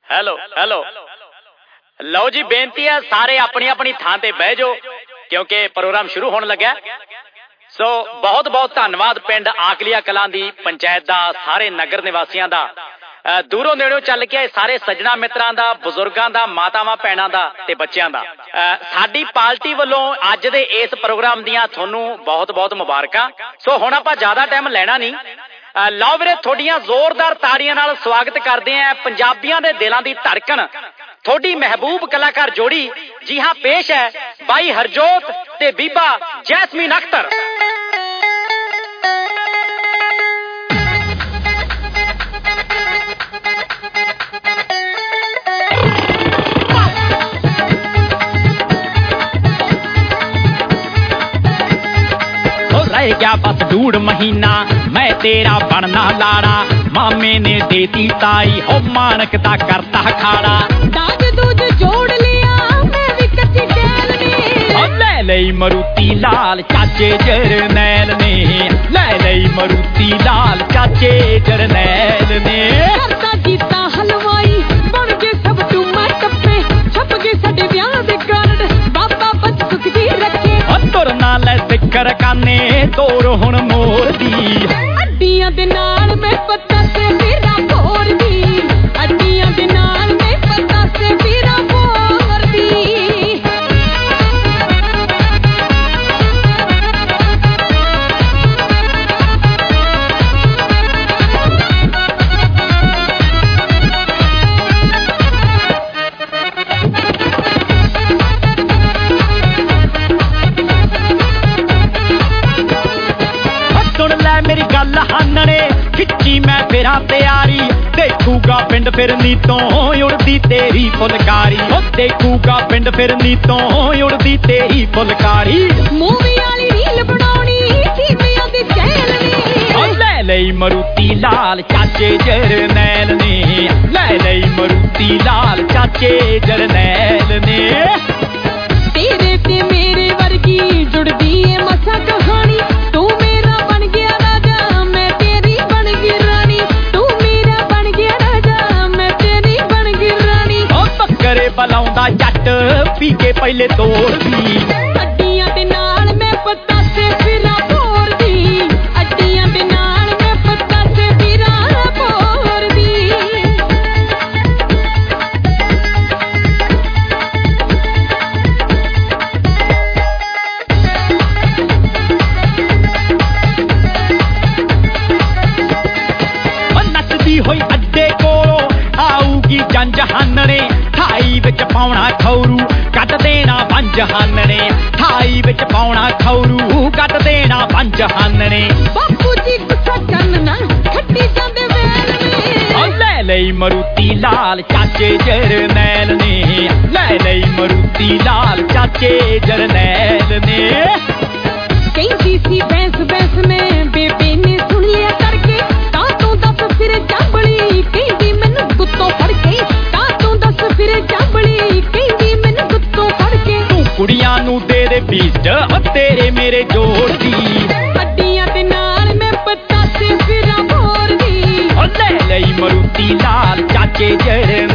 Hello hello लो जी, बेनती है सारे अपनी अपनी थां ते बह जाओ क्योंकि प्रोग्राम शुरू होने लगा। सो बहुत बहुत धन्यवाद पिंड आकलिया कलां दी पंचायत दा, सारे नगर निवासियों दा, दूरों नेड़ों चल के सारे सज्जणा मित्रां दा, बुजुर्गां दा, मातावां भैणां दा ते बच्चियां दा। साडी पार्टी वालों अज दे इस प्रोग्राम दियां थोनू बहुत बहुत मुबारकां। सो हुण आपां ज्यादा टाइम लेना नहीं, लो वीरे थोड़ियां जोरदार ताड़ियां नाल स्वागत करते हैं पंजाबियों के दिलों की धड़कन, थोड़ी महबूब कलाकार जोड़ी। जी हाँ, पेश है भाई हरजोत ते बीबा जैस्मीन अख्तर। रह गया बस 1.5 महीना मैं तेरा बनना लाड़ा, मामे ने देती ताई हो मानक दा करता खाड़ा। दाज दूज जोड़ लिया मैं भी कच्ची कैल में, ले लई मरूती लाल चाचे जरनैल ने, ले लई मरूती लाल चाचे जरनैल ने। करता जीता हलवाई बन के सब टूमा टप्पे, छप के साडे ब्याह दे कार्ड बाबा बच सुख जी रखे। तुर ना ले सिक्कर काने तोर हुण मोर दी, अड्डियां दे नाल मैं पत्ता से फिरा भोर दी, अड्डियां दे नाल मैं पत्ता से फिरा भोर दी। मेरी गल हानने खिच्ची मैं फिरा तैयारी, देखूगा पिंड फिरनी तो उड़दी तेरी फुलकारी, देखूगा पिंड फिरनी तो उड़दी तेरी फुलकारी। मूवी वाली रील बनाउणी सीमियां दी चैल ने, ले लई मरूती लाल चाचे जरनैल ने, ले लई मरूती लाल चाचे जरनैल ने। तेरे ते मेरे वर्गी जुड़दी है मसा कहानी, तू मेरा बन गया राजा मैं तेरी बन गई रानी, तू मेरा बन गया राजा मैं तेरी बन गई रानी। ओ बकरे बलाउंदा जट पी के पहले तोड़ दी, अड्डियां दे नाल मैं पत्ता से फिरा भोर दी, अड्डियां दे नाल मैं पत्ता से फिरा भोर दी। होई अड्डे कोलों आऊगी जंज हानने, थाई विच पाउणा खौरू कट देना पंज हानने, थाई विच पाउणा खौरू कट देना पंज हानने। बापू जी गुस्सा करना खट्टी जांदे वैल में, ले लई मरूती लाल चाचे जरनैल ने, ले लई मरूती लाल चाचे जरनैल ने। कहती सी बैंस बैंस में बेबे ने सुन लिया करके, तां तू दस फिर चांबली कहदी मैनू गुत्तों फड़ के, तां तू दस फिर चांबली कहदी मैनू गुत्तों फड़ के। तू कुड़ियां नू दे दे बीस्ट तेरे मेरे जोड़ दी, अड्डियां दे नाल मैं पत्ता से फिरा भोर दी, ले लई मरूती लाल चाचे जरनैल